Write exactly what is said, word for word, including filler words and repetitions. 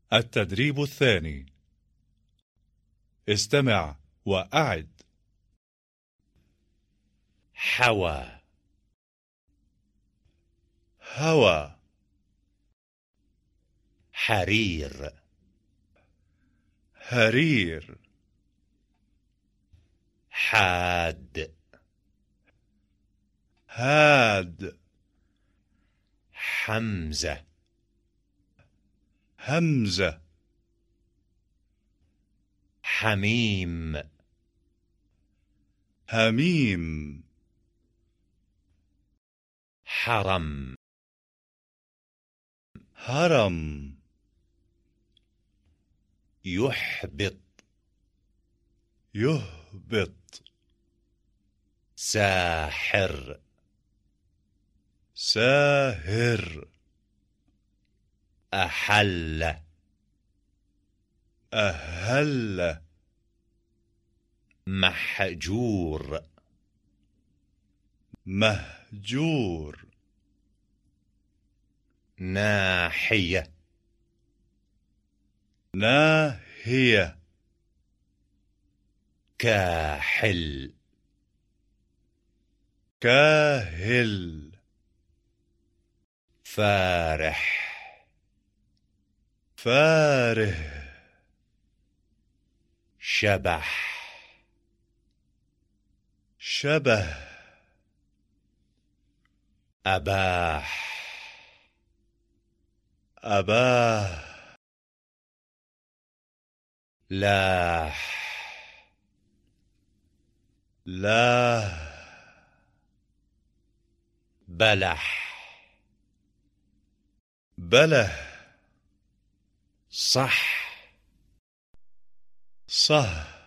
التدريب الثاني. استمع وأعد. حوى هوى حرير هرير حاد هاد حمزة همزة حميم هميم حرم هرم يحبط يهبط ساحر ساهر أحل أهل محجور مهجور ناحية ناهية كاحل كاهل فارح فاره شبح شبه أباح أباه لاح لاه بلح بله صح صه